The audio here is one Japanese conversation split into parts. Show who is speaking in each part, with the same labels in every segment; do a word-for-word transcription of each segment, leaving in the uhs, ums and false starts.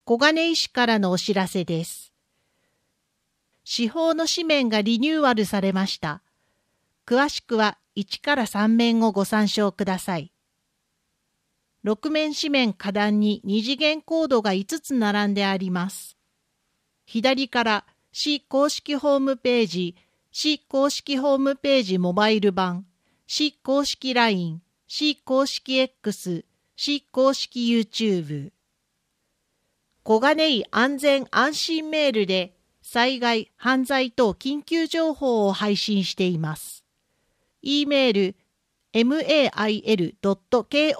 Speaker 1: 小金井市からのお知らせです。市法の紙面がリニューアルされました。詳しくはいちからさん面をご参照ください。ろく面紙面下段に二次元コードがいつつ並んであります。左から市公式ホームページ、市公式ホームページモバイル版、市公式 ライン、市公式 X、市公式 YouTube。小金井安全安心メールで災害、犯罪等緊急情報を配信しています。e メール メール ドット コ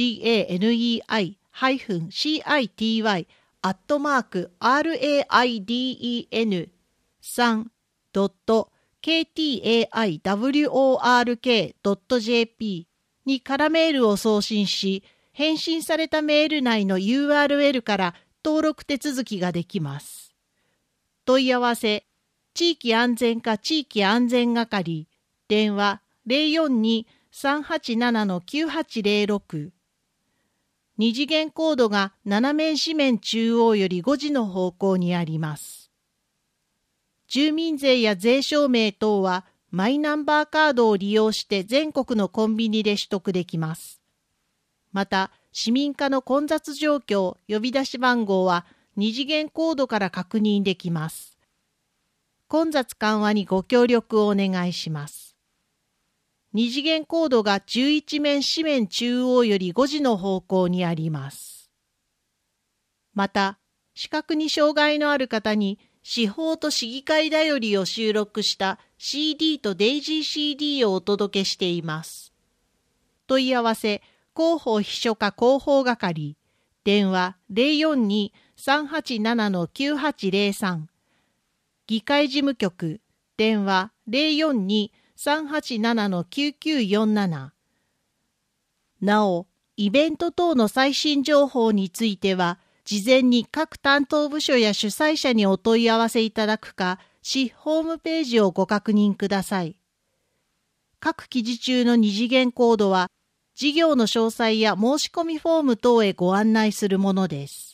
Speaker 1: ガネイ アットマーク ライデン さん ドット ケーティーエーアイダブリューオーアールケー ドット ジェーピー に空メールを送信し、返信されたメール内の ユーアールエル から登録手続きができます。問い合わせ、地域安全課地域安全係、電話 ゼロよんに さんはちなな きゅうはちゼロろく。二次元コードが斜面紙面中央よりごじの方向にあります。住民税や税証明等はマイナンバーカードを利用して全国のコンビニで取得できます。また、市民課の混雑状況、呼び出し番号は二次元コードから確認できます。混雑緩和にご協力をお願いします。二次元コードがじゅういち面紙面中央よりごじの方向にあります。また、視覚に障害のある方に市法と市議会だよりを収録した シーディー とデイジー シーディー をお届けしています。問い合わせ、広報秘書課広報係、電話 ゼロよんに さんはちなな きゅうはちゼロさん、議会事務局、電話 ゼロよんに さんはちなな きゅうきゅうよんなな。なお、イベント等の最新情報については、事前に各担当部署や主催者にお問い合わせいただくか、市ホームページをご確認ください。各記事中の二次元コードは、事業の詳細や申し込みフォーム等へご案内するものです。